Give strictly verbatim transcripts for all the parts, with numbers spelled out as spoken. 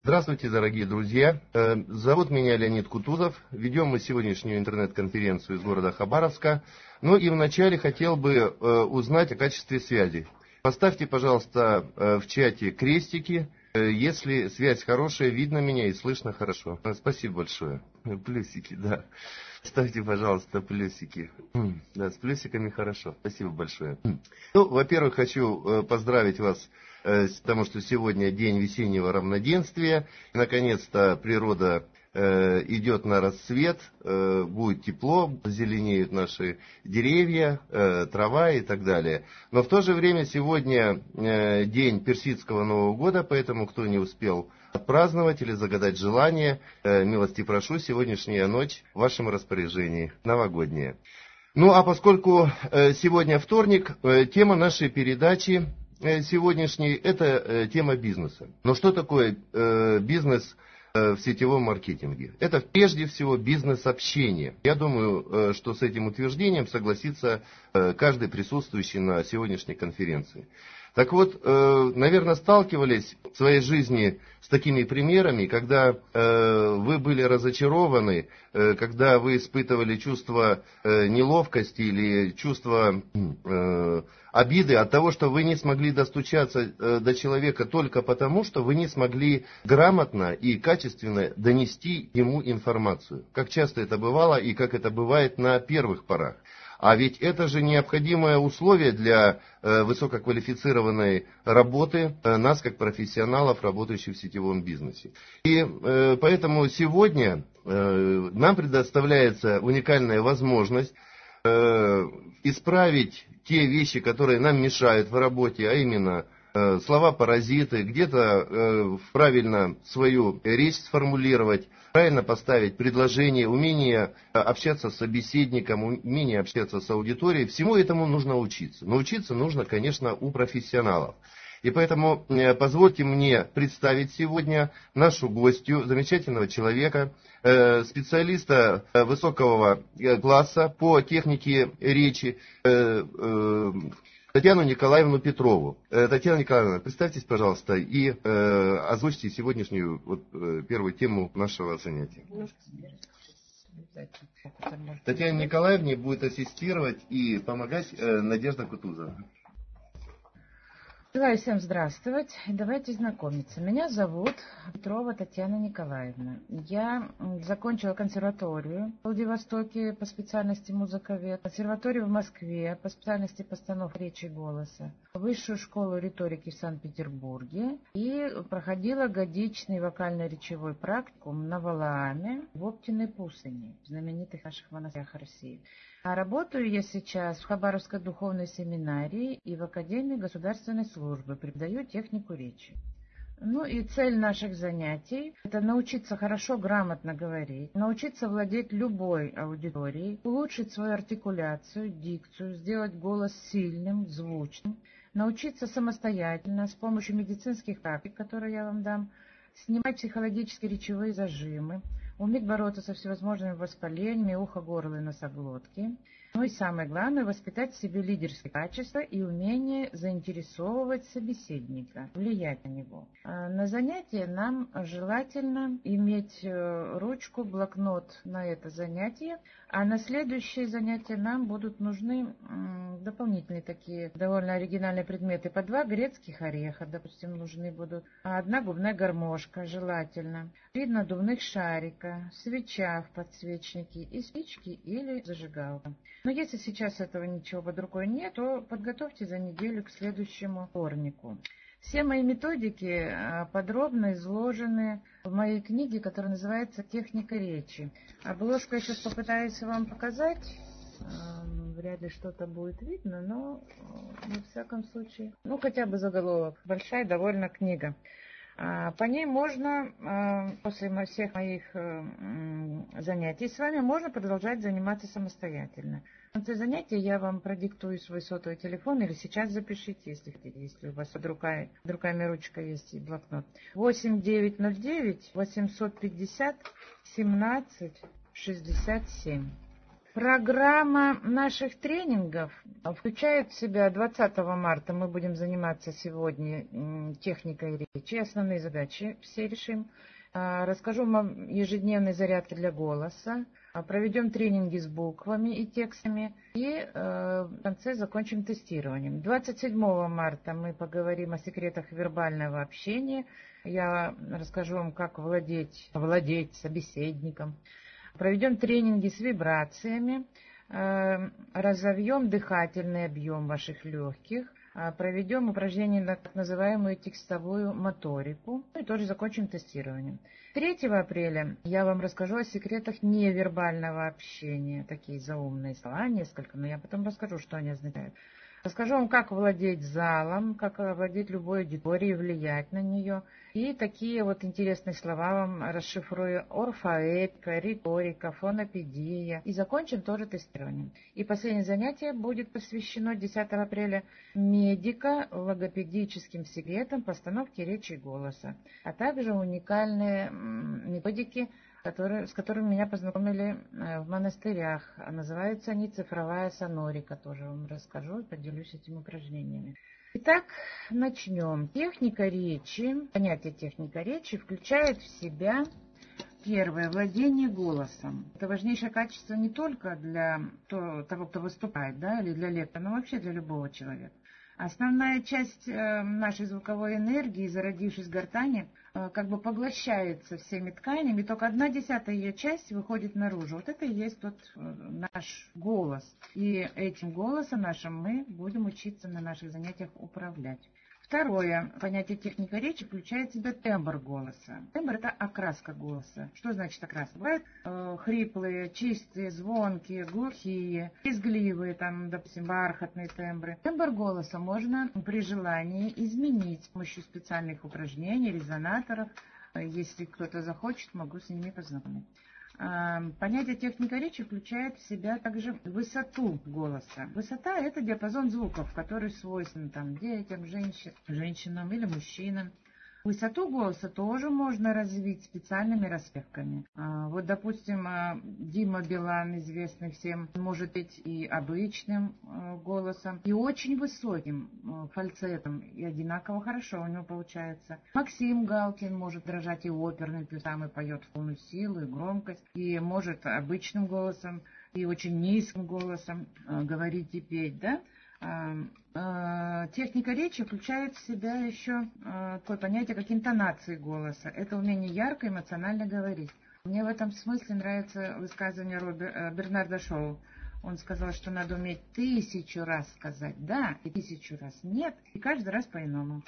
Здравствуйте, дорогие друзья. Зовут меня Леонид Кутузов. Ведем мы сегодняшнюю интернет-конференцию из города Хабаровска. Ну и вначале хотел бы узнать о качестве связи. Поставьте, пожалуйста, в чате крестики, если связь хорошая, видно меня и слышно хорошо. Спасибо большое. Плюсики, да. Ставьте, пожалуйста, плюсики. Да, с плюсиками хорошо. Спасибо большое. Ну, во-первых, хочу поздравить вас с тому, что сегодня день весеннего равноденствия. Наконец-то природа э, идет на расцвет, э, будет тепло, зеленеют наши деревья, э, трава и так далее. Но в то же время сегодня э, день персидского Нового года, поэтому кто не успел отпраздновать или загадать желание, э, милости прошу, сегодняшняя ночь в вашем распоряжении, новогодняя. Ну а поскольку э, сегодня вторник, э, тема нашей передачи сегодняшней – это тема бизнеса. Но что такое э, бизнес э, в сетевом маркетинге? Это прежде всего бизнес-общение. Я думаю, э, что с этим утверждением согласится э, каждый присутствующий на сегодняшней конференции. Так вот, э, наверное, сталкивались в своей жизни с такими примерами, когда э, вы были разочарованы, э, когда вы испытывали чувство э, неловкости или чувство э, обиды от того, что вы не смогли достучаться э, до человека только потому, что вы не смогли грамотно и качественно донести ему информацию. Как часто это бывало и как это бывает на первых порах. А ведь это же необходимое условие для э, высококвалифицированной работы э, нас, как профессионалов, работающих в сетевом бизнесе. И э, поэтому сегодня э, нам предоставляется уникальная возможность э, исправить те вещи, которые нам мешают в работе, а именно э, слова-паразиты, где-то э, правильно свою речь сформулировать, правильно поставить предложение, умение общаться с собеседником, умение общаться с аудиторией. Всему этому нужно учиться. Но учиться нужно, конечно, у профессионалов. И поэтому позвольте мне представить сегодня нашу гостью, замечательного человека, специалиста высокого класса по технике речи, Татьяну Николаевну Петрову. Татьяна Николаевна, представьтесь, пожалуйста, и э, озвучьте сегодняшнюю вот, э, первую тему нашего занятия. Татьяне Николаевне будет ассистировать и помогать э, Надежда Кутузова. Желаю всем здравствовать. Давайте знакомиться. Меня зовут Петрова Татьяна Николаевна. Я закончила консерваторию в Владивостоке по специальности музыковед, консерваторию в Москве по специальности постановка речи и голоса, высшую школу риторики в Санкт-Петербурге и проходила годичный вокально-речевой практикум на Валааме в Оптиной Пусыне, в знаменитых наших монастырях России. А работаю я сейчас в Хабаровской духовной семинарии и в Академии государственной службы, преподаю технику речи. Ну и цель наших занятий – это научиться хорошо, грамотно говорить, научиться владеть любой аудиторией, улучшить свою артикуляцию, дикцию, сделать голос сильным, звучным, научиться самостоятельно с помощью медицинских практик, которые я вам дам, снимать психологические речевые зажимы, уметь бороться со всевозможными воспалениями уха, горла и носоглотки. Ну и самое главное, воспитать в себе лидерские качества и умение заинтересовывать собеседника, влиять на него. А на занятие нам желательно иметь ручку, блокнот на это занятие, а на следующее занятие нам будут нужны дополнительные такие довольно оригинальные предметы. По два грецких ореха, допустим, нужны будут, одна губная гармошка желательно, три надувных шарика, свеча в подсвечнике и спички или зажигалка. Но если сейчас этого ничего под рукой нет, то подготовьте за неделю к следующему вторнику. Все мои методики подробно изложены в моей книге, которая называется «Техника речи». Обложку я сейчас попытаюсь вам показать. Вряд ли что-то будет видно, но во всяком случае, ну хотя бы заголовок. Большая довольно книга. По ней можно, после всех моих занятий с вами, можно продолжать заниматься самостоятельно. В конце занятия я вам продиктую свой сотовый телефон, или сейчас запишите, если хотите, если у вас под рукой, под руками ручка есть и блокнот. восемь девятьсот девять восемьсот пятьдесят семнадцать шестьдесят семь. Программа наших тренингов включает в себя двадцатого марта, мы будем заниматься сегодня техникой речи, основные задачи все решим. Расскажу вам ежедневные зарядки для голоса, проведем тренинги с буквами и текстами и в конце закончим тестированием. двадцать седьмого марта мы поговорим о секретах вербального общения. Я расскажу вам, как владеть, владеть собеседником. Проведем тренинги с вибрациями, разовьем дыхательный объем ваших легких, проведем упражнения на так называемую текстовую моторику и тоже закончим тестированием. третьего апреля я вам расскажу о секретах невербального общения. Такие заумные слова, несколько, но я потом расскажу, что они означают. Расскажу вам, как владеть залом, как владеть любой аудиторией, влиять на нее. И такие вот интересные слова вам расшифрую: орфоэпика, риторика, фонопедия. И закончим тоже тестированием. И последнее занятие будет посвящено десятого апреля медико-логопедическим секретам постановки речи и голоса, а также уникальные методики, Которые, с которыми меня познакомили в монастырях. Называются они «Цифровая сонорика». Тоже вам расскажу и поделюсь этими упражнениями. Итак, начнем. Техника речи, понятие техника речи включает в себя первое – владение голосом. Это важнейшее качество не только для того, кто выступает, да, или для лектора, но вообще для любого человека. Основная часть нашей звуковой энергии, зародившись в гортани, как бы поглощается всеми тканями, и только одна десятая ее часть выходит наружу. Вот это и есть тот наш голос. И этим голосом нашим мы будем учиться на наших занятиях управлять. Второе понятие техника речи включает в себя тембр голоса. Тембр – это окраска голоса. Что значит окраска? Бывают э, хриплые, чистые, звонкие, глухие, визгливые, там, допустим, бархатные тембры. Тембр голоса можно при желании изменить с помощью специальных упражнений, резонаторов. Если кто-то захочет, могу с ними познакомить. Понятие техника речи включает в себя также высоту голоса. Высота – это диапазон звуков, который свойственен там, детям, женщин, женщинам или мужчинам. Высоту голоса тоже можно развить специальными распевками. Вот, допустим, Дима Билан, известный всем, может быть и обычным голосом, и очень высоким фальцетом, и одинаково хорошо у него получается. Максим Галкин может дрожать и оперным певцам, и поет в полную силу, и громкость, и может обычным голосом, и очень низким голосом говорить и петь, да? Техника речи включает в себя еще такое понятие, как интонации голоса. Это умение ярко, эмоционально говорить. Мне в этом смысле нравится высказывание Робер, Бернарда Шоу. Он сказал, что надо уметь тысячу раз сказать «да» и тысячу раз «нет», и каждый раз по-иному.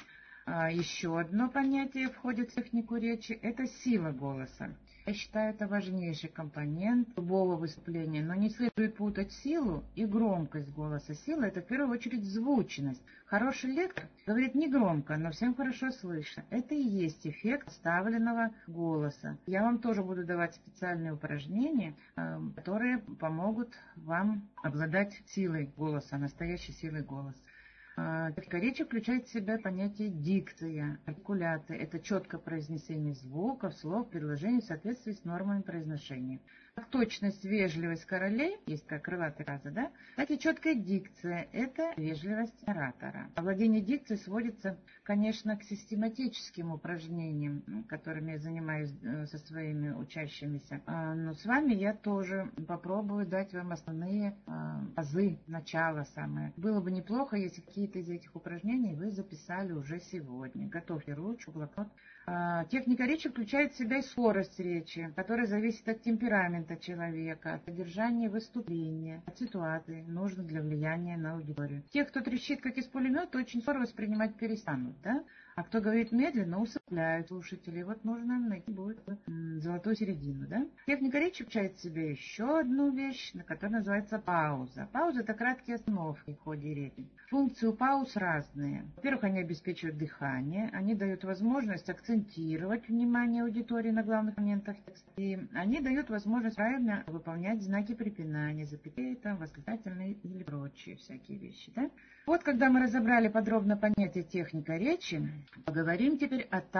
Еще одно понятие входит в технику речи – это сила голоса. Я считаю, это важнейший компонент любого выступления, но не следует путать силу и громкость голоса. Сила – это в первую очередь звучность. Хороший лектор говорит не громко, но всем хорошо слышно. Это и есть эффект вставленного голоса. Я вам тоже буду давать специальные упражнения, которые помогут вам обладать силой голоса, настоящей силой голоса. Техника речи включает в себя понятие дикция, артикуляция. Это четкое произнесение звуков, слов, предложений в соответствии с нормами произношения. Как точность, вежливость королей, есть как крылатая фраза, да? Так и четкая дикция – это вежливость оратора. Овладение дикцией сводится, конечно, к систематическим упражнениям, которыми я занимаюсь со своими учащимися. Но с вами я тоже попробую дать вам основные азы, начало самое. Было бы неплохо, если какие-то из этих упражнений вы записали уже сегодня. Готовьте ручку, блокнот. Техника речи включает в себя и скорость речи, которая зависит от темперамента человека, от содержания выступления, от ситуации, нужных для влияния на аудиторию. Те, кто трещит как из пулемета, очень скоро воспринимать перестанут, да? А кто говорит медленно, усыпляют слушателей. Вот нужно найти будет золотую середину, да? Техника речи включает в себя еще одну вещь, которая называется пауза. Пауза – это краткие остановки в ходе речи. Функции у пауз разные. Во-первых, они обеспечивают дыхание, они дают возможность акцентировать внимание аудитории на главных моментах текста, и они дают возможность правильно выполнять знаки препинания, запятые, там, восклицательные или прочие всякие вещи, да? Вот, когда мы разобрали подробно понятие техника речи, поговорим теперь о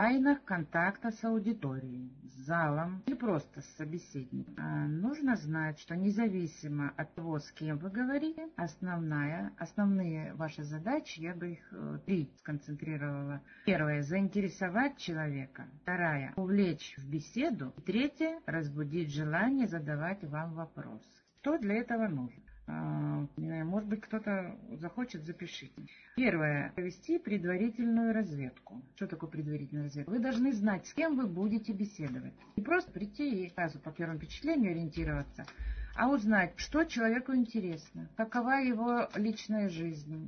тайнах контакта с аудиторией, с залом или просто с собеседником. А нужно знать, что независимо от того, с кем вы говорите, основная, основные ваши задачи, я бы их э, три сконцентрировала. Первое — заинтересовать человека. Вторая — увлечь в беседу. И третье — разбудить желание задавать вам вопросы. Что для этого нужно? Может быть, кто-то захочет, запишите. Первое. Провести предварительную разведку. Что такое предварительная разведка? Вы должны знать, с кем вы будете беседовать. Не просто прийти и сразу по первому впечатлению ориентироваться, а узнать, что человеку интересно, какова его личная жизнь,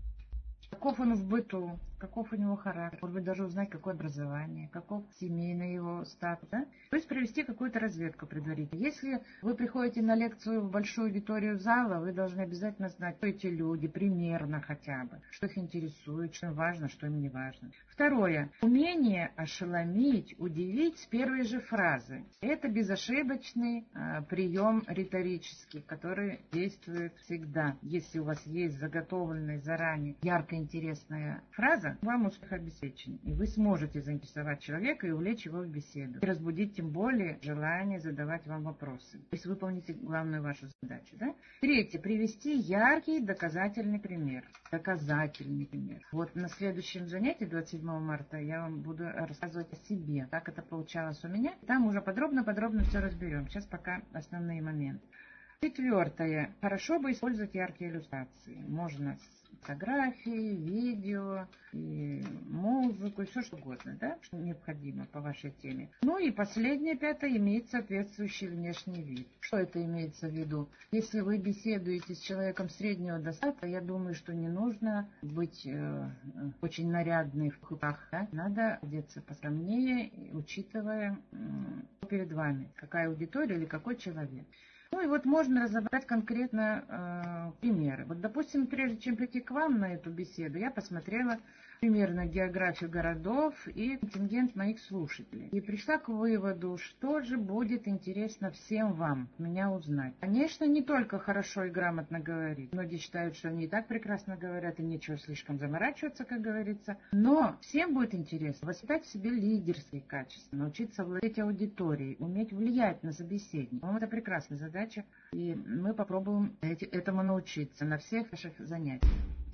каков он в быту, каков у него характер, может быть, даже узнать, какое образование, каков семейный его статус. Да? То есть провести какую-то разведку предварительно. Если вы приходите на лекцию в большую аудиторию зала, вы должны обязательно знать, кто эти люди, примерно хотя бы, что их интересует, что им важно, что им не важно. Второе. Умение ошеломить, удивить с первой же фразы. Это безошибочный э, прием риторический, который действует всегда. Если у вас есть заготовленная заранее яркая интересная фраза, вам успех обеспечен, и вы сможете заинтересовать человека и увлечь его в беседу, и разбудить тем более желание задавать вам вопросы. То есть выполните главную вашу задачу. Да? Третье. Привести яркий доказательный пример. Доказательный пример. Вот на следующем занятии, двадцать седьмого марта, я вам буду рассказывать о себе, как это получалось у меня. Там уже подробно-подробно все разберем. Сейчас пока основные моменты. Четвертое. Хорошо бы использовать яркие иллюстрации. Можно фотографии, видео, и музыку, и все что угодно, да, что необходимо по вашей теме. Ну и последнее, пятое, иметь соответствующий внешний вид. Что это имеется в виду? Если вы беседуете с человеком среднего достатка, я думаю, что не нужно быть э, очень нарядной в купах, да? Надо одеться поскромнее, учитывая э, перед вами, какая аудитория или какой человек. Ну и вот можно разобрать конкретно э, примеры. Вот, допустим, прежде чем прийти к вам на эту беседу, я посмотрела примерно географию городов и контингент моих слушателей. И пришла к выводу, что же будет интересно всем вам меня узнать. Конечно, не только хорошо и грамотно говорить. Многие считают, что они и так прекрасно говорят, и нечего слишком заморачиваться, как говорится. Но всем будет интересно воспитать в себе лидерские качества, научиться владеть аудиторией, уметь влиять на собеседника. По-моему, это прекрасная задача, и мы попробуем этому научиться на всех наших занятиях.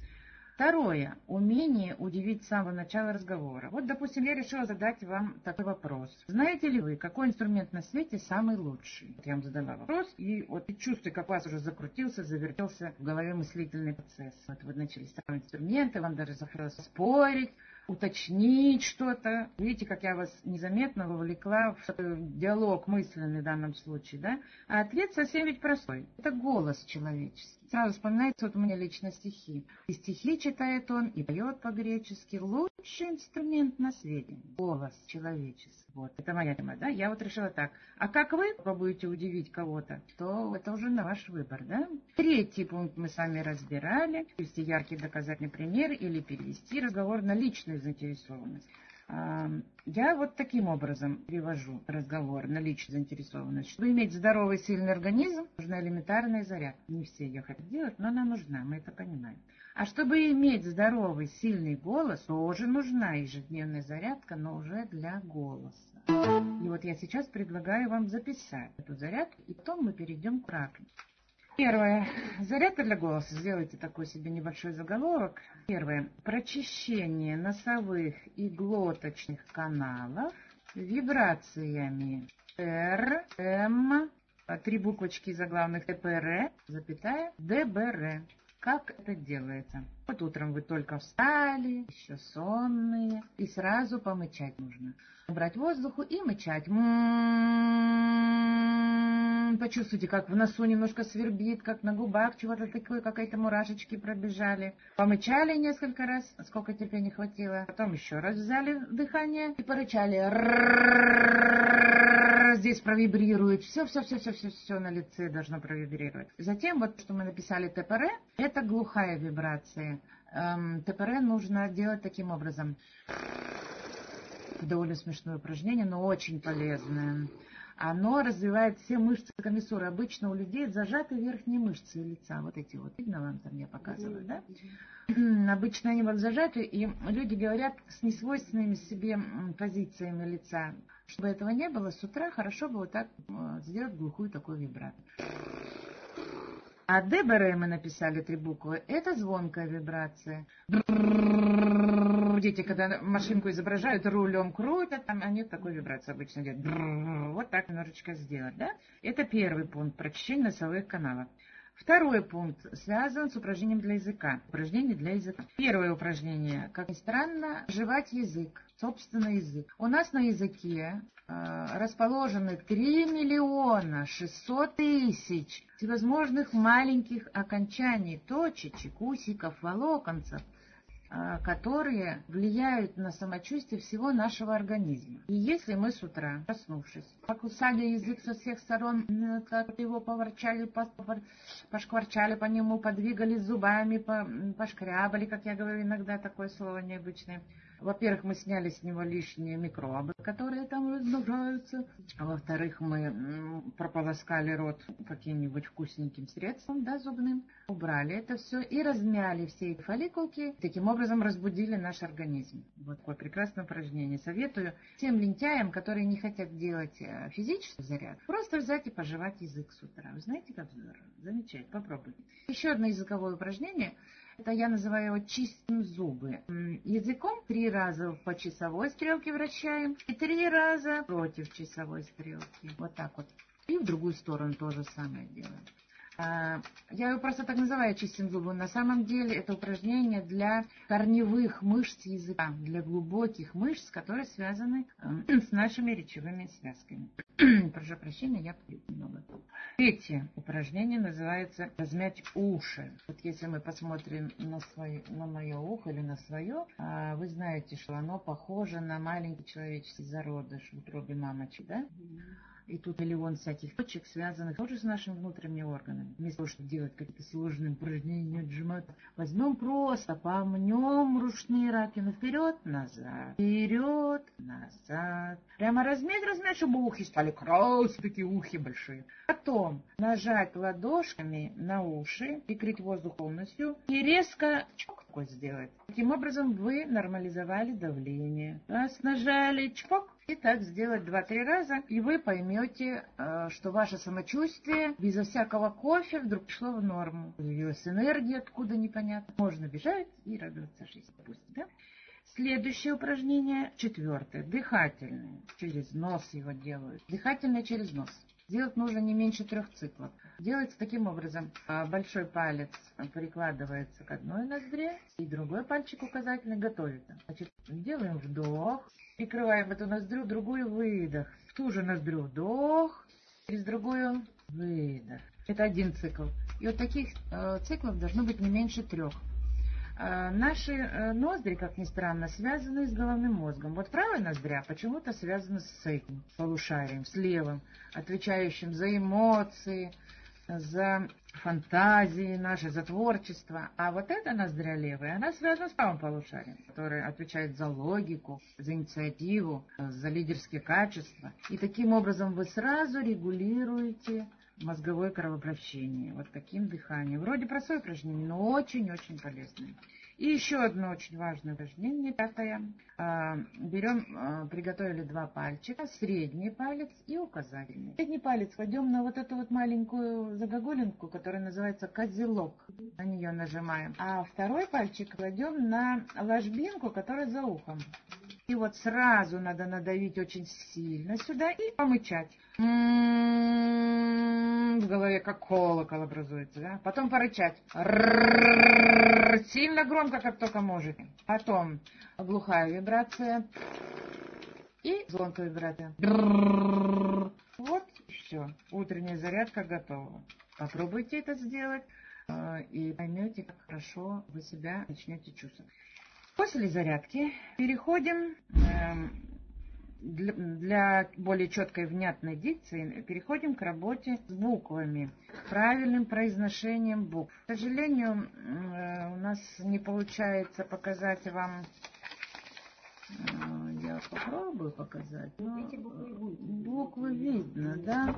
Второе. Умение удивить с самого начала разговора. Вот, допустим, я решила задать вам такой вопрос. Знаете ли вы, какой инструмент на свете самый лучший? Вот я вам задала вопрос, и вот и чувствую, как у вас уже закрутился, завертелся в голове мыслительный процесс. Вот вы начали ставить инструменты, вам даже захотелось спорить, уточнить что-то. Видите, как я вас незаметно вовлекла в такой диалог мысленный в данном случае, да? А ответ совсем ведь простой. Это голос человеческий. Сразу вспоминается вот у меня лично стихи. И стихи читает он, и поет по-гречески. Лучший инструмент на свете. Голос человеческий. Вот, это моя тема, да? Я вот решила так. А как вы попробуете удивить кого-то, то это уже на ваш выбор, да? Третий пункт мы с вами разбирали. Привести яркий доказательный пример или перевести разговор на личную заинтересованность. Я вот таким образом перевожу разговор на личную заинтересованность. Чтобы иметь здоровый, сильный организм, нужна элементарная зарядка. Не все ее хотят делать, но она нужна, мы это понимаем. А чтобы иметь здоровый, сильный голос, тоже нужна ежедневная зарядка, но уже для голоса. И вот я сейчас предлагаю вам записать эту зарядку, и потом мы перейдем к практике. Первое. Зарядка для голоса. Сделайте такой себе небольшой заголовок. Первое. Прочищение носовых и глоточных каналов вибрациями Р, М, три буквочки заглавных Т П Р, запятая, Д Б Р. Как это делается? Вот утром вы только встали, еще сонные, и сразу помычать нужно. Брать воздуху и мычать. М-м-м. Почувствуйте, как в носу немножко свербит, как на губах чего-то такое, какие-то мурашечки пробежали. Помычали несколько раз, сколько терпения хватило. Потом еще раз взяли дыхание и порычали. Здесь провибрирует. Все, все, все, все, все, все на лице должно провибрировать. Затем, вот что мы написали Т П Р, это глухая вибрация. Эм, Т П Р нужно делать таким образом. Довольно смешное упражнение, но очень полезное. Оно развивает все мышцы комиссуры. Обычно у людей зажаты верхние мышцы лица. Вот эти вот. Видно вам там я показываю, да? Обычно они вот зажаты, и люди говорят с несвойственными себе позициями лица. Чтобы этого не было, с утра хорошо бы вот так сделать глухую такую вибрацию. А ДБР мы написали три буквы. Это звонкая вибрация. Дети, когда машинку изображают, рулем крутят, там они такой вибрации обычно делают. Вот так немножечко сделать, да? Это первый пункт, прочищение носовых каналов. Второй пункт связан с упражнением для языка. Упражнение для языка. Первое упражнение, как ни странно, жевать язык, собственный язык. У нас на языке э, расположены три миллиона шестьсот тысяч всевозможных маленьких окончаний, точечек, усиков, волоконцев, которые влияют на самочувствие всего нашего организма. И если мы с утра, проснувшись, покусали язык со всех сторон, как его поворчали, пошкварчали по нему, подвигали зубами, пошкрябали, как я говорю иногда, такое слово необычное. Во-первых, мы сняли с него лишние микробы, которые там размножаются. А во-вторых, мы прополоскали рот каким-нибудь вкусненьким средством, да, зубным. Убрали это все и размяли все эти фолликулки. Таким образом разбудили наш организм. Вот такое прекрасное упражнение. Советую тем лентяям, которые не хотят делать физический заряд, просто взять и пожевать язык с утра. Вы знаете, как здорово? Замечательно. Попробуйте. Еще одно языковое упражнение. Это я называю его чистим зубы. Языком три раза по часовой стрелке вращаем и три раза против часовой стрелки. Вот так вот. И в другую сторону то же самое делаем. Я его просто так называю чистим зубы. На самом деле это упражнение для корневых мышц языка, для глубоких мышц, которые связаны с нашими речевыми связками. Прошу прощения, я пью немного. Третье упражнение называется размять уши. Вот если мы посмотрим на, свое, на мое ухо или на свое, вы знаете, что оно похоже на маленький человеческий зародыш в утробе мамочки, да? И тут миллион всяких точек, связанных тоже с нашими внутренними органами. Вместо того, чтобы делать какие-то сложные упражнения, отжимать, возьмем просто, помнем ручные раковины вперед-назад, вперед-назад. Прямо размять, размять, чтобы ухи стали красные, такие ухи большие. Потом нажать ладошками на уши, прикрыть воздух полностью и резко чпок такой сделать. Таким образом вы нормализовали давление. Раз нажали, чпок. И так сделать два-три раза, и вы поймете, что ваше самочувствие безо всякого кофе вдруг пришло в норму. Появилась энергия, откуда непонятно. Можно бежать и радоваться жизни. Допустим, да? Следующее упражнение, четвертое, дыхательное. Через нос его делают. Дыхательное через нос. Делать нужно не меньше трех циклов. Делается таким образом. Большой палец прикладывается к одной ноздре, и другой пальчик указательный готовится. Значит, делаем вдох, прикрываем эту ноздрю, другую выдох. В ту же ноздрю вдох, через другую выдох. Это один цикл. И вот таких э, циклов должно быть не меньше трех. Э, наши э, ноздри, как ни странно, связаны с головным мозгом. Вот правая ноздря почему-то связана с этим полушарием, с левым, отвечающим за эмоции, за фантазии наши, за творчество. А вот эта ноздря левая, она связана с правым полушарием, которое отвечает за логику, за инициативу, за лидерские качества. И таким образом вы сразу регулируете мозговое кровообращение. Вот таким дыханием. Вроде простое упражнение, но очень-очень полезное. И еще одно очень важное упражнение, пятое. Берем, приготовили два пальчика, средний палец и указательный. Средний палец кладем на вот эту вот маленькую загогулинку, которая называется козелок. На нее нажимаем. А второй пальчик кладем на ложбинку, которая за ухом. И вот сразу надо надавить очень сильно сюда и помычать. В голове как колокол образуется, да? Потом порычать. Сильно громко, как только можете. Потом глухая вибрация и звонкая вибрация. Вот и все. Утренняя зарядка готова. Попробуйте это сделать и поймете, как хорошо вы себя начнете чувствовать. После зарядки переходим э, для, для более четкой внятной дикции, переходим к работе с буквами, к правильным произношением букв. К сожалению, э, у нас не получается показать вам, э, я сейчас попробую показать. Но буквы видно, да?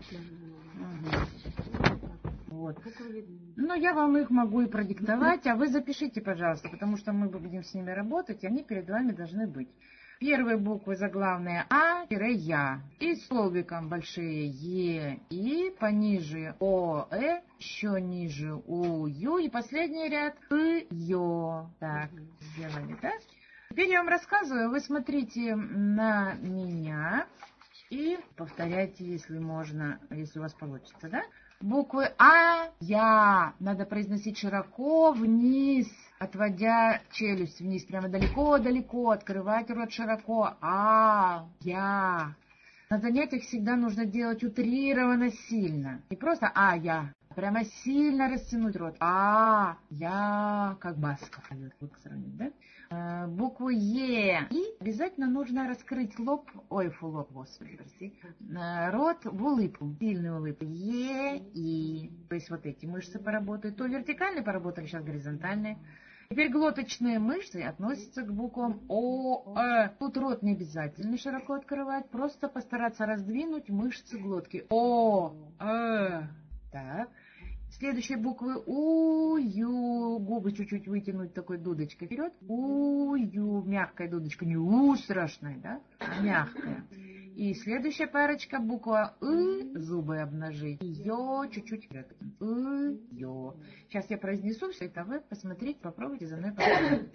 Угу. Вот. Ну, я вам их могу и продиктовать, а вы запишите, пожалуйста, потому что мы будем с ними работать, и они перед вами должны быть. Первые буквы заглавные А-Я. И столбиком большие Е, И, пониже О, Э, еще ниже У, Ю, и последний ряд И, Ё. Так, сделали, да? Теперь я вам рассказываю, вы смотрите на меня и повторяйте, если можно, если у вас получится, да? Буквы А, Я надо произносить широко вниз, отводя челюсть вниз, прямо далеко-далеко, открывать рот широко. А, Я. На занятиях всегда нужно делать утрированно сильно. Не просто А, Я. Прямо сильно растянуть рот. А, Я, как баска. Вот сравнить, да? А, букву Е. И обязательно нужно раскрыть лоб. Ой, фу, лоб, господи, прости. А, рот в улыбку. Сильную улыбку. Е, И. То есть вот эти мышцы поработают. То вертикальные поработали, сейчас горизонтальные. Теперь глоточные мышцы относятся к буквам О, Э. Тут рот не обязательно широко открывать. Просто постараться раздвинуть мышцы глотки. О, Э. Так. Следующие буквы У, Ю. Губы чуть-чуть вытянуть такой дудочкой вперед. У, Ю. Мягкая дудочка. Не У страшная, да? А мягкая. И следующая парочка буква И. Зубы обнажить. И Ё. Чуть-чуть вперед. И, Ё. Сейчас я произнесу все это. Вы посмотрите, попробуйте за мной повторить.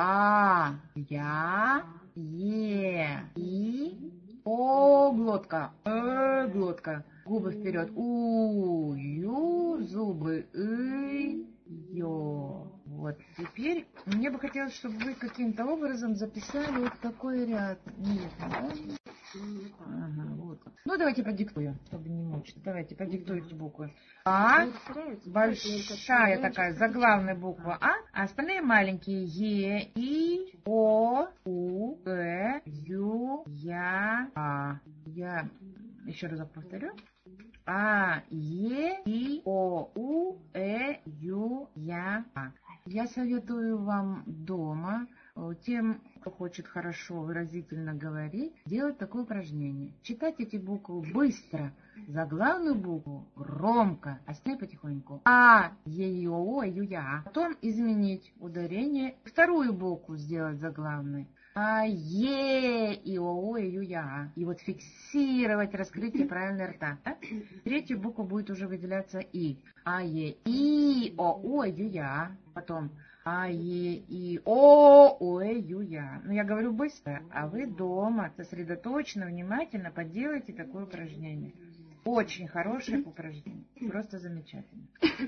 А, Я, Е, И. О, глотка. Э, глотка. Губы вперед. У, Ю, зубы. И, Ё. Вот. Теперь мне бы хотелось, чтобы вы каким-то образом записали вот такой ряд. Нет, да? Ага, вот. Ну, давайте продиктую, чтобы не мучить. Давайте продиктуйте буквы. А, большая такая заглавная буква А, а остальные маленькие Е, И, О, У, Э, Ю, Я, А. Я еще раз повторю. А, Е, И, О, У, Э, Ю, Я, А. Я советую вам дома, тем, кто хочет хорошо, выразительно говорить, делать такое упражнение. Читать эти буквы быстро, заглавную букву громко, остальные потихоньку. А, Е, И, О, Э, Ю, Я, А. Потом изменить ударение, вторую букву сделать заглавной. А, Е, И, О, Э, Ю, Я, А. И вот фиксировать раскрытие правильной рта. Да? Третью букву будет уже выделяться И. А, Е, И, О, О, Э, Ю, Я, А. Потом А, Е, И, О, О, Э, Ю, Я. Ну, я говорю быстро, а вы дома сосредоточенно, внимательно поделайте такое упражнение. Очень хорошее упражнение. Просто замечательно.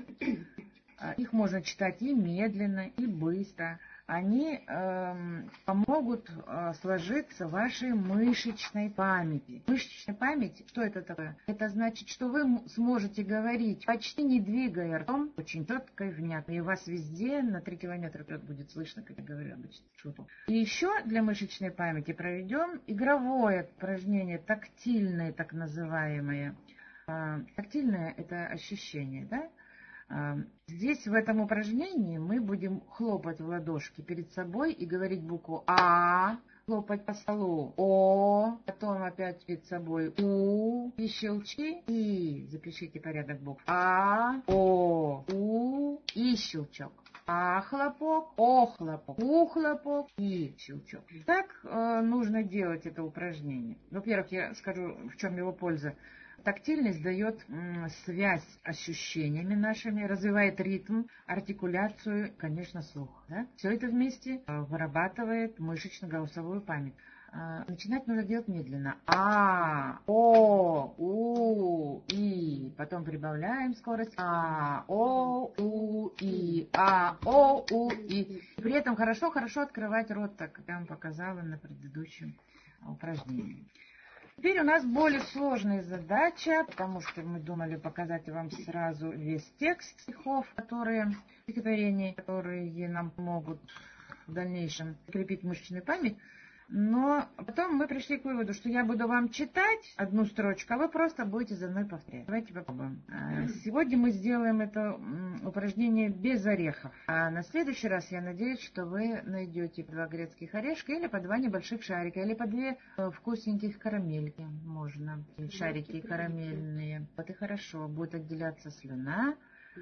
Их можно читать и медленно, и быстро. Они э, помогут э, сложиться вашей мышечной памяти. Мышечная память, что это такое? Это значит, что вы сможете говорить, почти не двигая ртом, очень четко и внятно. И у вас везде на три километра вперед будет слышно, как я говорю обычно. Шутку. И еще для мышечной памяти проведем игровое упражнение, тактильное так называемое. Э, тактильное это ощущение, да? Здесь в этом упражнении мы будем хлопать в ладошки перед собой и говорить букву А, хлопать по столу О, потом опять перед собой У, и щелчки, и запишите порядок букв А, О, У, и щелчок. А хлопок, О хлопок, У хлопок и щелчок. Так э, нужно делать это упражнение. Во-первых, я скажу, в чем его польза. Тактильность дает м, связь с ощущениями нашими, развивает ритм, артикуляцию, конечно, слух. Да? Все это вместе э, вырабатывает мышечно-голосовую память. Э, начинать нужно делать медленно. А, О, У, И. Потом прибавляем скорость. А, О, У, И. А, О, У, И. При этом хорошо-хорошо открывать рот, так как я вам показала на предыдущем упражнении. Теперь у нас более сложная задача, потому что мы думали показать вам сразу весь текст стихов, которые, стихотворений, которые нам помогут в дальнейшем закрепить мышечную память. Но потом мы пришли к выводу, что я буду вам читать одну строчку, а вы просто будете за мной повторять. Давайте попробуем. Сегодня мы сделаем это упражнение без орехов. А на следующий раз я надеюсь, что вы найдете два грецких орешка или по два небольших шарика, или по две вкусненьких карамельки. Можно. Шарики карамельные. Вот и хорошо. Будет отделяться слюна.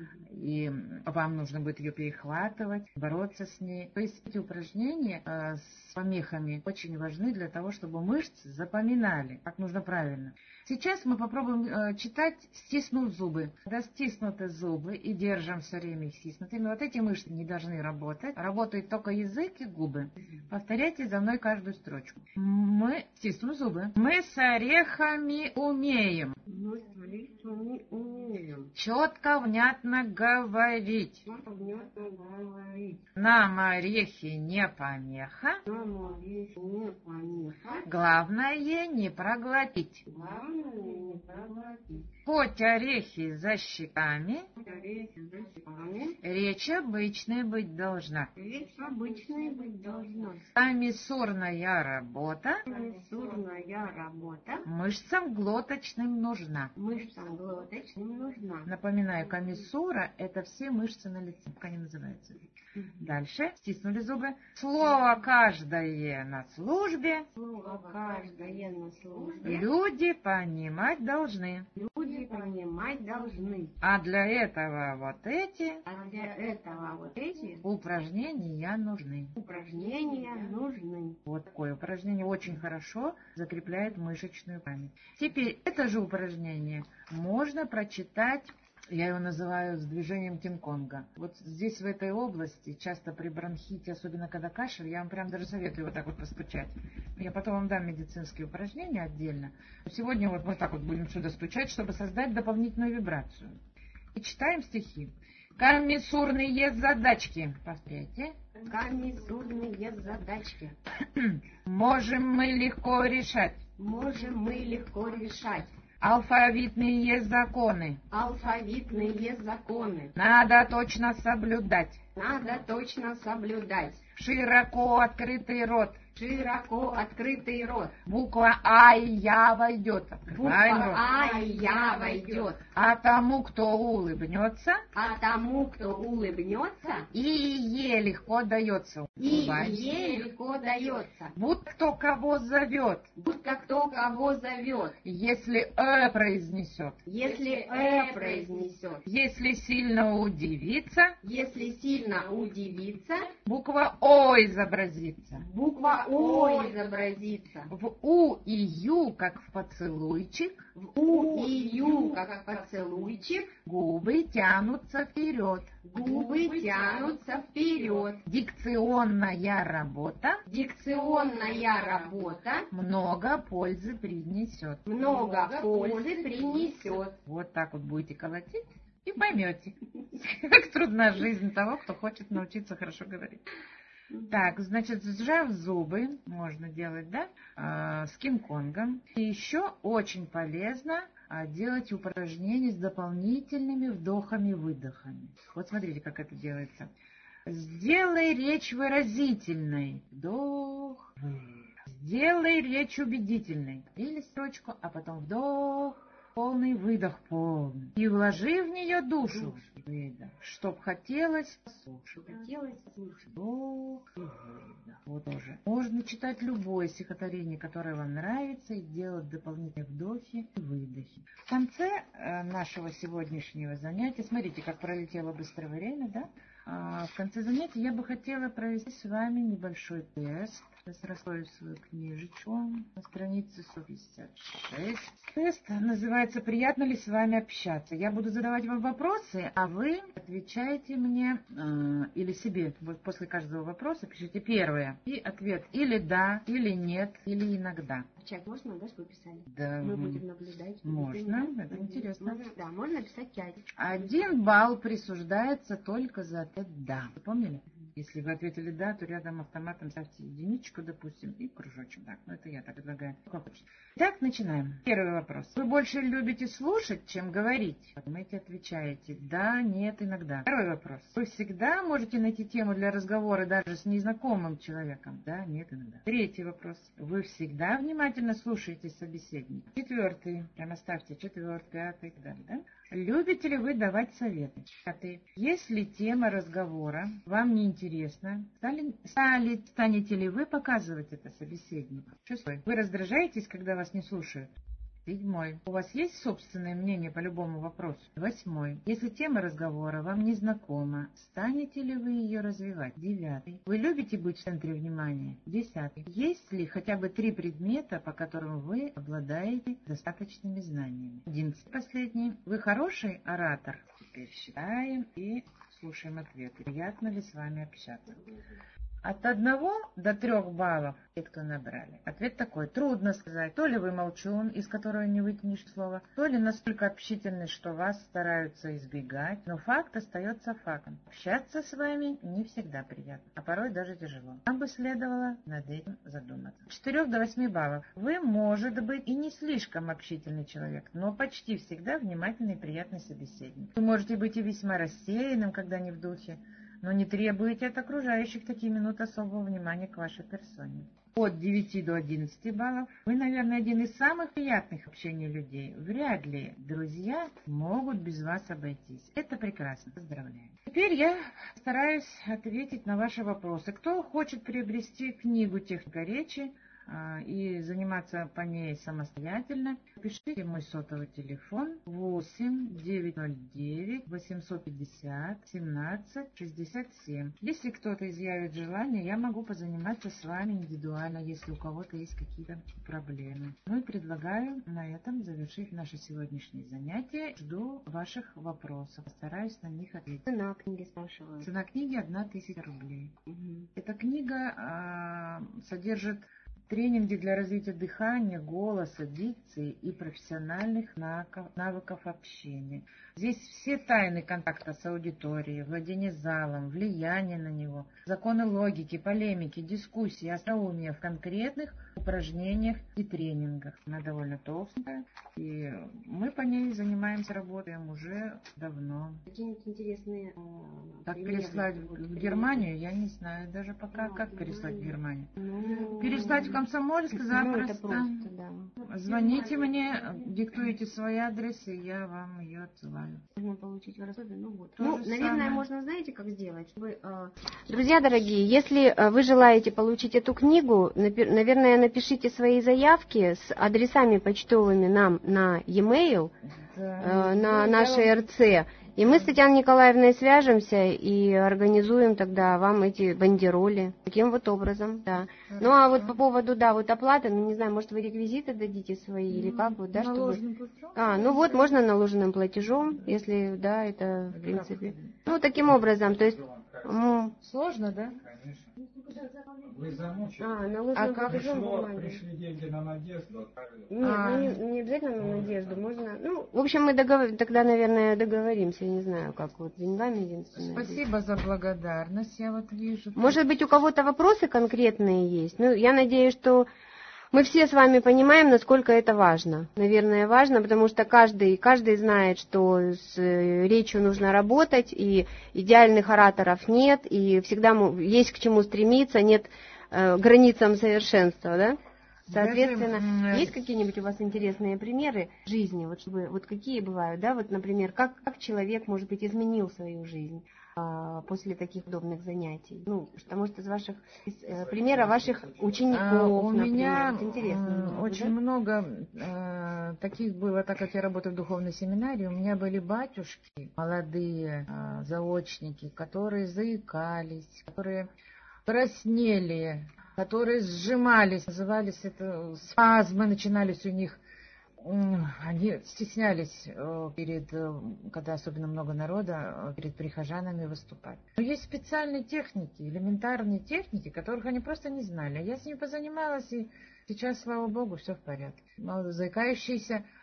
И вам нужно будет ее перехватывать, бороться с ней. То есть эти упражнения э, с помехами очень важны для того, чтобы мышцы запоминали, как нужно правильно. Сейчас мы попробуем э, читать, стиснув зубы. Когда стиснуты зубы и держим все время их стиснутыми, вот эти мышцы не должны работать. Работают только язык и губы. Повторяйте за мной каждую строчку. Мы стиснув зубы. Мы с орехами умеем. Мы с орехами умеем. Четко, внятно говорить. Четко, внятно говорить. Нам орехи не помеха. Нам орехи не помеха. Главное не проглотить. Главное не проглотить. Хоть орехи за щеками, Хоть орехи за щеками, речь обычная быть должна. речь обычная быть должна. Комиссурная работа Комиссурная работа мышцам глоточным нужна. мышцам глоточным нужна. Напоминаю, комиссура – это все мышцы на лице, как они называются. Дальше. Стиснули зубы. Слово каждое на службе. Слово каждое на службе Люди понимать должны. люди понимать должны. А для этого вот эти А для этого вот эти упражнения нужны. упражнения нужны. Вот такое упражнение очень хорошо закрепляет мышечную память. Теперь это же упражнение можно прочитать. Я его называю с движением Кинг-Конга. Вот здесь, в этой области, часто при бронхите, особенно когда кашель, я вам прям даже советую вот так вот постучать. Я потом вам дам медицинские упражнения отдельно. Сегодня вот вот так вот будем сюда стучать, чтобы создать дополнительную вибрацию. И читаем стихи. Комиссурные задачки. Повторяйте. Комиссурные задачки Можем мы легко решать. можем мы легко решать. Алфавитные законы Алфавитные законы надо точно соблюдать. надо точно соблюдать. Широко открытый рот. Широко открытый рот. Буква А и Я войдет. Открываем Буква рот. А и Я войдет. А тому, кто улыбнется, А тому, кто улыбнется, и Е легко дается. и Улыбаемся. Е легко дается. Будь кто кого зовет, Будто кто кого зовет. если Э произнесет. Если Э произнесет. Если сильно удивится, Если сильно удивится, буква О изобразится. буква О изобразится. В У и Ю, как в поцелуйчик, В У и Ю, как поцелуйчик, губы тянутся вперед. губы тянутся вперед. Дикционная работа Дикционная работа много пользы принесет. много пользы принесет. Вот так вот будете колотить и поймете, как трудна жизнь того, кто хочет научиться хорошо говорить. Так, значит, сжав зубы, можно делать, да, а, с Кинг-Конгом. И еще очень полезно а, делать упражнения с дополнительными вдохами-выдохами. Вот смотрите, как это делается. Сделай речь выразительной. Вдох, выдох. Сделай речь убедительной. Или строчку, а потом вдох. Полный выдох, полный. И вложи в нее душу. Выдох. Чтоб хотелось слушать. Хотелось слушать. Вдох и выдох. Вот тоже. Можно читать любое стихотворение, которое вам нравится, и делать дополнительные вдохи и выдохи. В конце э, нашего сегодняшнего занятия, смотрите, как пролетело быстро время, да? А, в конце занятия я бы хотела провести с вами небольшой тест. Сейчас раскрою свою книжечку на странице сто пятьдесят шесть. Тест называется «Приятно ли с вами общаться?». Я буду задавать вам вопросы, а вы отвечаете мне э, или себе. Вот после каждого вопроса пишите первое. И ответ или да, или нет, или иногда. В чат можно, да, что вы писали? Да, Мы будем наблюдать. можно, это интересно. Можно, да, можно написать пять. Один балл присуждается только за ответ «да». Вы помнили? Если вы ответили «да», то рядом автоматом ставьте единичку, допустим, и кружочек. Так, ну это я так предлагаю. Итак, начинаем. Первый вопрос. Вы больше любите слушать, чем говорить? Думаете, отвечаете «да», «нет», «иногда». Второй вопрос. Вы всегда можете найти тему для разговора даже с незнакомым человеком? «Да», «нет», «иногда». Третий вопрос. Вы всегда внимательно слушаете собеседника? Четвертый. Прямо ставьте четвертый, пятый и так далее, да? Любите ли вы давать советы? Пятый. Если тема разговора вам не интересна, стали, стали, станете ли вы показывать это собеседнику? Шестой. Вы раздражаетесь, когда вас не слушают? Седьмой. У вас есть собственное мнение по любому вопросу? Восьмой. Если тема разговора вам не знакома, станете ли вы ее развивать? Девятый. Вы любите быть в центре внимания? Десятый. Есть ли хотя бы три предмета, по которым вы обладаете достаточными знаниями? Одиннадцатый. Последний. Вы хороший оратор? Теперь считаем и слушаем ответы. Приятно ли с вами общаться? От одного до трех баллов, те, кто набрали. Ответ такой. Трудно сказать, то ли вы молчун, из которого не вытянешь слово, то ли настолько общительный, что вас стараются избегать. Но факт остается фактом. Общаться с вами не всегда приятно, а порой даже тяжело. Вам бы следовало над этим задуматься. От четырёх до восьми баллов. Вы, может быть, и не слишком общительный человек, но почти всегда внимательный и приятный собеседник. Вы можете быть и весьма рассеянным, когда не в духе, но не требуете от окружающих такие минуты особого внимания к вашей персоне. От девяти до одиннадцати баллов. Вы, наверное, один из самых приятных в общении людей. Вряд ли друзья могут без вас обойтись. Это прекрасно. Поздравляю. Теперь я стараюсь ответить на ваши вопросы. Кто хочет приобрести книгу «Техника речи» и заниматься по ней самостоятельно, пишите мой сотовый телефон восемь девятьсот девять восемьсот пятьдесят семнадцать шестьдесят семь. Если кто-то изъявит желание, я могу позаниматься с вами индивидуально, если у кого-то есть какие-то проблемы. Ну и предлагаю на этом завершить наше сегодняшнее занятие. Жду ваших вопросов, постараюсь на них ответить. Цена книги спрашивают. Цена книги одна тысяча рублей. Угу. Эта книга а, содержит тренинги для развития дыхания, голоса, дикции и профессиональных навыков общения. Здесь все тайны контакта с аудиторией, владение залом, влияние на него, законы логики, полемики, дискуссии, остроумия в конкретных упражнениях и тренингах. Она довольно толстая, и мы по ней занимаемся, работаем уже давно. Какие-нибудь интересные э, Как примеры, переслать вот, в Германию, я не знаю даже пока, Ну, как переслать в Германию. Ну, Переслать в Комсомольск ну, запросто. это просто, да. Звоните мне, диктуете свой адрес, и я вам ее отсылаю. Можно получить в Ростове, ну вот. То Ну, же наверное, самое. можно, знаете, как сделать? Чтобы, э, Друзья дорогие, если э, вы желаете получить эту книгу, напи- наверное, напишите свои заявки с адресами почтовыми нам на e-mail, Да. э, на Ну, нашей я- эр цэ. И мы с Татьяной Николаевной свяжемся и организуем тогда вам эти бандероли. Таким вот образом, да. Ну а вот по поводу, да, вот оплаты, ну не знаю, может вы реквизиты дадите свои или как вот, да, чтобы... Наложенным путем? А, ну вот, можно наложенным платежом, если, да, это, в принципе. Ну, таким образом, то есть... м, Сложно, да? Вы замучили. А, наложенным А как платежом Пришло, бумаги. пришли деньги на Надежду. Нет, А. ну, не, не обязательно на Надежду, можно... Ну, в общем, мы договор... тогда, наверное, договоримся, я не знаю, как вот, деньгами единственное. Спасибо за благодарность, я вот вижу. Может быть, у кого-то вопросы конкретные есть? Ну, я надеюсь, что мы все с вами понимаем, насколько это важно. Наверное, важно, потому что каждый, каждый знает, что с э, речью нужно работать, и идеальных ораторов нет, и всегда му- есть к чему стремиться, нет э, границам совершенства, да? Соответственно, Даже, м, есть какие-нибудь у вас интересные примеры жизни, вот чтобы, вот какие бывают, да, вот, например, как, как человек, может быть, изменил свою жизнь а, после таких удобных занятий? Ну, потому что из ваших, из э, примера ваших учеников, А, у например, меня вот интересно м, было бы, очень да? много э, таких было, так как я работаю в духовной семинарии, у меня были батюшки, молодые э, заочники, которые заикались, которые краснели, которые сжимались, назывались это спазмы, начинались у них. М, Они стеснялись э, перед, э, когда особенно много народа, э, перед прихожанами выступать. Но есть специальные техники, элементарные техники, которых они просто не знали. Я с ними позанималась, и сейчас, слава богу, все в порядке. Мало заикающиеся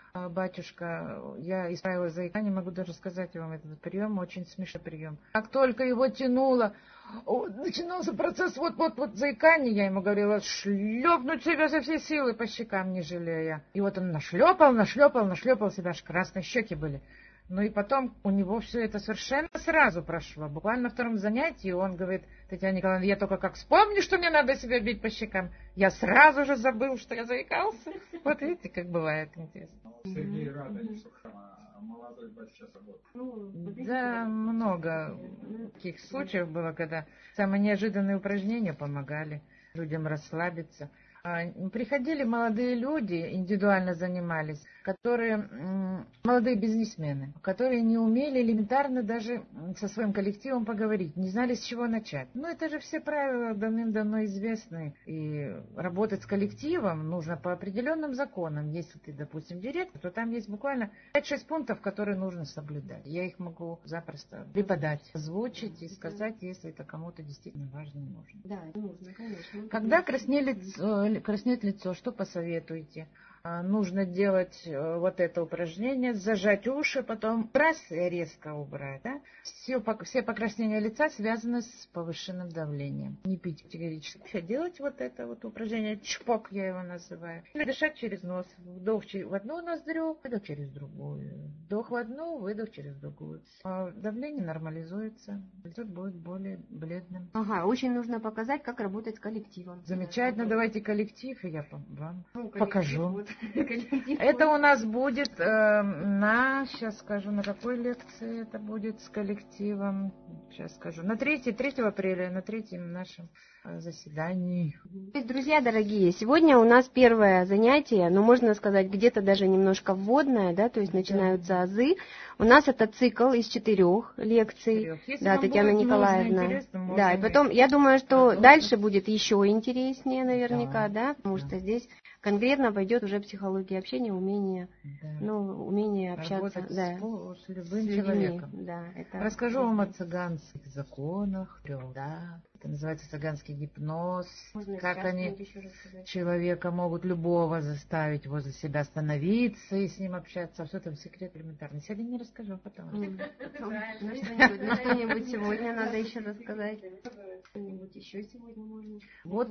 батюшка, я исправила заикание, могу даже сказать вам этот прием, очень смешной прием. Как только его тянуло, начинался процесс вот-вот-вот заикания, я ему говорила, шлепнуть себя со всей силы по щекам, не жалея. И вот он нашлепал, нашлепал, нашлепал себя, аж красные щеки были. Ну и потом у него все это совершенно сразу прошло. Буквально на втором занятии он говорит: Татьяна Николаевна, я только как вспомню, что мне надо себя бить по щекам, я сразу же забыл, что я заикался. Вот видите, как бывает интересно. Сергей Радович, молодой батюшка работает. Да, много таких случаев было, когда самые неожиданные упражнения помогали людям расслабиться. Приходили молодые люди, индивидуально занимались, которые, молодые бизнесмены, которые не умели элементарно даже со своим коллективом поговорить, не знали, с чего начать. Ну, это же все правила давным-давно известны. И работать с коллективом нужно по определенным законам. Если ты, допустим, директор, то там есть буквально пять-шесть пунктов, которые нужно соблюдать. Я их могу запросто преподать, озвучить и сказать, если это кому-то действительно важно и нужно. Да, это нужно, конечно. Когда краснеет, краснеет лицо, что посоветуете? Нужно делать вот это упражнение, зажать уши, потом раз и резко убрать. Да? Все, все покраснения лица связаны с повышенным давлением. Не пить категорически. Делать вот это вот упражнение, чпок я его называю. Или дышать через нос. Вдох в одну ноздрю, выдох через другую. Вдох в одну, выдох через другую. А давление нормализуется, лицо будет более бледным. Ага, очень нужно показать, как работать с коллективом. Замечательно, давайте коллектив, и я вам ну, покажу. Вот. Это у нас будет э, на, сейчас скажу, на какой лекции это будет с коллективом. Сейчас скажу. На третьем, третьего апреля, на третьем нашем заседании. Друзья дорогие, сегодня у нас первое занятие, ну, можно сказать, где-то даже немножко вводное, да, то есть начинаются да. азы. У нас это цикл из четырех лекций. Если да, Татьяна Николаевна. Да, и потом, я думаю, что потом... дальше будет еще интереснее, наверняка, да, да потому да. что здесь конкретно пойдет уже психология общения, умение, да. ну, умение общаться да, с, с любым с человеком. Да, это... Расскажу вам о цыганских законах, да. Это называется цыганский гипноз. Можно как они человека могут любого заставить возле себя остановиться и с ним общаться. А все там секрет элементарный. Сегодня не расскажу, потом. Ну что-нибудь сегодня надо еще рассказать. Что-нибудь еще сегодня можно. Вот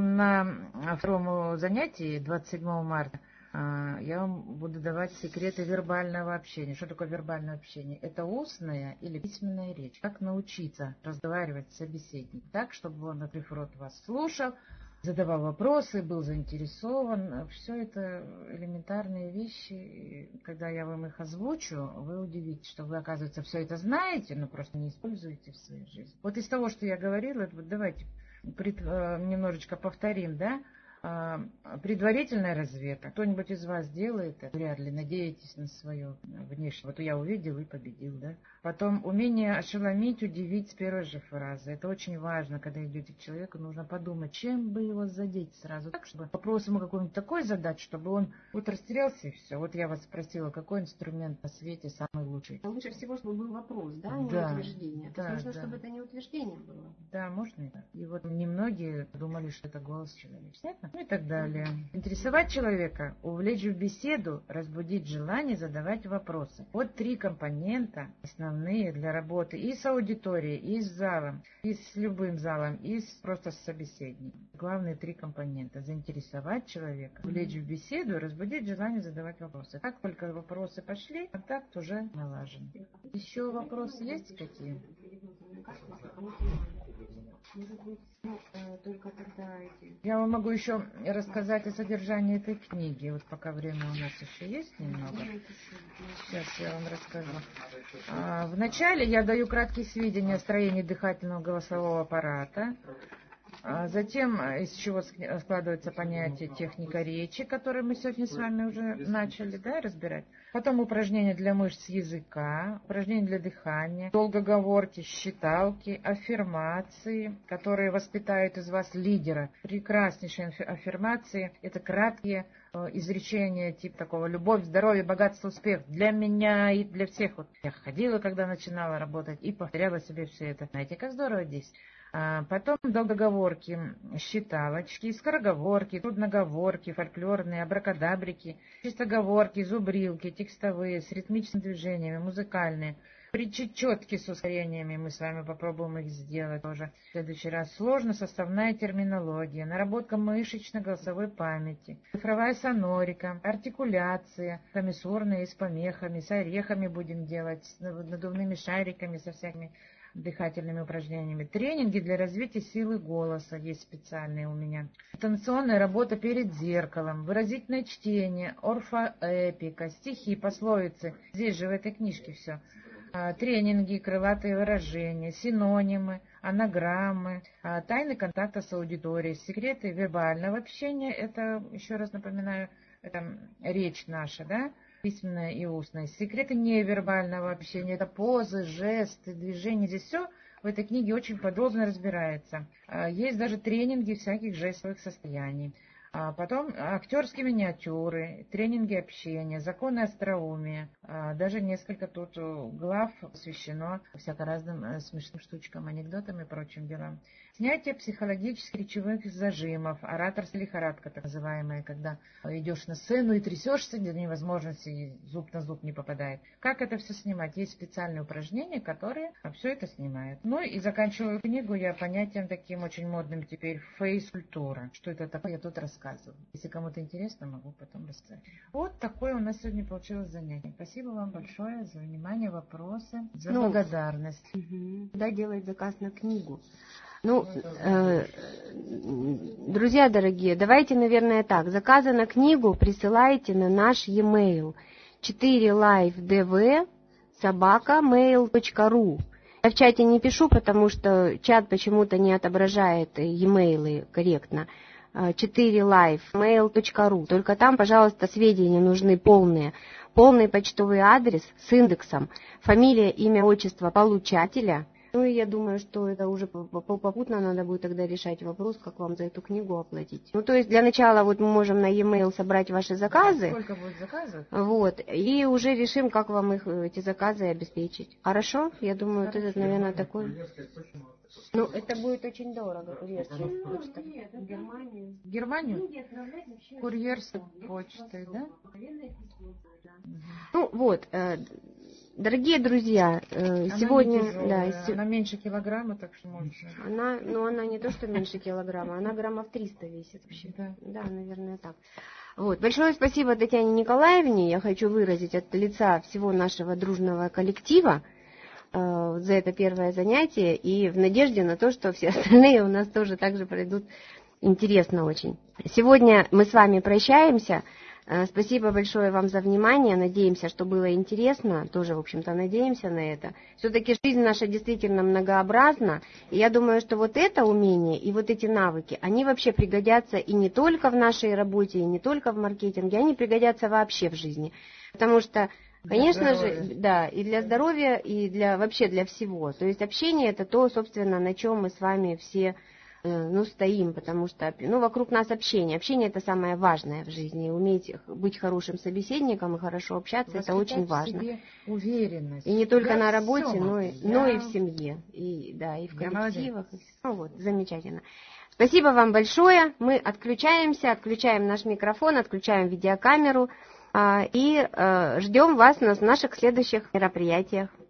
на втором занятии, двадцать седьмого марта, я вам буду давать секреты вербального общения. Что такое вербальное общение? Это устная или письменная речь. Как научиться разговаривать с собеседником так, чтобы он, например, вас слушал, задавал вопросы, был заинтересован. Все это элементарные вещи. Когда я вам их озвучу, вы удивитесь, что вы, оказывается, все это знаете, но просто не используете в своей жизни. Вот из того, что я говорила, вот давайте немножечко повторим, да? Предварительная разведка. Кто-нибудь из вас делает это? Вряд ли. Надеетесь на свое внешнее. Вот я увидел и победил, да? Потом умение ошеломить, удивить с первой же фразы. Это очень важно, когда идете к человеку, нужно подумать, чем бы его задеть сразу. Так, чтобы вопрос ему какой-нибудь такой задать, чтобы он вот растерялся и все. Вот я вас спросила, какой инструмент на свете самый лучший? А лучше всего, чтобы был вопрос, да, а не да, утверждение. Да, нужно, да. чтобы это не утверждение было. Да, можно и так. И вот немногие думали, что это голос человека. Понятно? Ну и так далее. Интересовать человека, увлечь в беседу, разбудить желание задавать вопросы. Вот три компонента основные для работы и с аудиторией, и с залом, и с любым залом, и с, просто с собеседником. Главные три компонента. Заинтересовать человека, увлечь в беседу, разбудить желание задавать вопросы. Как только вопросы пошли, контакт уже налажен. Еще вопросы есть какие? Только тогда эти... Я вам могу еще рассказать о содержании этой книги. Вот пока время у нас еще есть немного. Сейчас я вам расскажу. Вначале я даю краткие сведения о строении дыхательного голосового аппарата. Затем, из чего складывается понятие техника речи, которое мы сегодня с вами уже начали, да, разбирать. Потом упражнения для мышц языка, упражнения для дыхания, долгоговорки, считалки, аффирмации, которые воспитают из вас лидера. Прекраснейшие аффирмации – это краткие изречения типа такого: любовь, здоровье, богатство, успех для меня и для всех. Вот я ходила, когда начинала работать, и повторяла себе все это. Знаете, как здорово здесь. Потом долгоговорки, считалочки, скороговорки, трудноговорки, фольклорные, абракадабрики, чистоговорки, зубрилки, текстовые, с ритмичными движениями, музыкальные. Причетчетки с ускорениями, мы с вами попробуем их сделать тоже в следующий раз. Сложно-составная терминология, наработка мышечно-голосовой памяти, цифровая сонорика, артикуляция, комиссурные с помехами, с орехами будем делать, с надувными шариками, со всякими дыхательными упражнениями. Тренинги для развития силы голоса есть специальные у меня. Интонационная работа перед зеркалом, выразительное чтение, орфоэпика, стихи, пословицы. Здесь же в этой книжке все. Тренинги, крылатые выражения, синонимы, анаграммы, тайны контакта с аудиторией, секреты вербального общения. Это, еще раз напоминаю, это речь наша, да? Письменная и устная. Секреты невербального общения, это позы, жесты, движения. Здесь все в этой книге очень подробно разбирается. Есть даже тренинги всяких жестовых состояний. А потом актерские миниатюры, тренинги общения, законы остроумия. Даже несколько тут глав посвящено всяко разным смешным штучкам, анекдотам и прочим делам. Снятие психологических речевых зажимов, ораторская лихорадка, так называемая, когда идешь на сцену и трясешься до невозможности, зуб на зуб не попадает. Как это все снимать? Есть специальные упражнения, которые все это снимают. Ну и заканчиваю книгу я понятием таким очень модным теперь фейс-культура. Что это такое, я тут рассказываю. Если кому-то интересно, могу потом рассказать. Вот такое у нас сегодня получилось занятие. Спасибо вам большое за внимание, вопросы, за ну, благодарность. Угу. Да, делать заказ на книгу. Ну, э, друзья дорогие, давайте, наверное, так. Заказы на книгу присылайте на наш e-mail четыре лайф дэ вэ собака мейл точка ру. Я в чате не пишу, потому что чат почему-то не отображает e-mail корректно. четыре лайф мейл точка ру. Только там, пожалуйста, сведения нужны полные. Полный почтовый адрес с индексом, фамилия, имя, отчество получателя. Ну и я думаю, что это уже попутно надо будет тогда решать вопрос, как вам за эту книгу оплатить. Ну то есть для начала вот мы можем на e-mail собрать ваши заказы. Сколько будет заказов? Вот. И уже решим, как вам их, эти заказы обеспечить. Хорошо? Я думаю, вот этот, наверное, такой... Ну, это будет очень дорого, курьерская почта. В Германию. В Германию? Курьерской почтой, да? Ну, вот. Дорогие друзья, она сегодня... Да, она меньше килограмма, так что можно... Она, ну, она не то, что меньше килограмма, она граммов триста весит вообще. Да. Да, наверное, так. Вот. Большое спасибо Татьяне Николаевне. Я хочу выразить от лица всего нашего дружного коллектива э, за это первое занятие и в надежде на то, что все остальные у нас тоже так же пройдут интересно очень. Сегодня мы с вами прощаемся. Спасибо большое вам за внимание. Надеемся, что было интересно. Тоже, в общем-то, надеемся на это. Все-таки жизнь наша действительно многообразна. И я думаю, что вот это умение и вот эти навыки, они вообще пригодятся и не только в нашей работе, и не только в маркетинге, они пригодятся вообще в жизни. Потому что, конечно же, да, и для здоровья, и для вообще для всего. То есть общение — это то, собственно, на чем мы с вами все ну, стоим, потому что ну, вокруг нас общение. Общение — это самое важное в жизни. Уметь быть хорошим собеседником и хорошо общаться — это очень важно. В себе уверенность. И не только я на работе, все но, и, я... но и в семье. И, да, и в я коллективах. Ну, вот, замечательно. Спасибо вам большое. Мы отключаемся, отключаем наш микрофон, отключаем видеокамеру а, и а, ждем вас на наших следующих мероприятиях.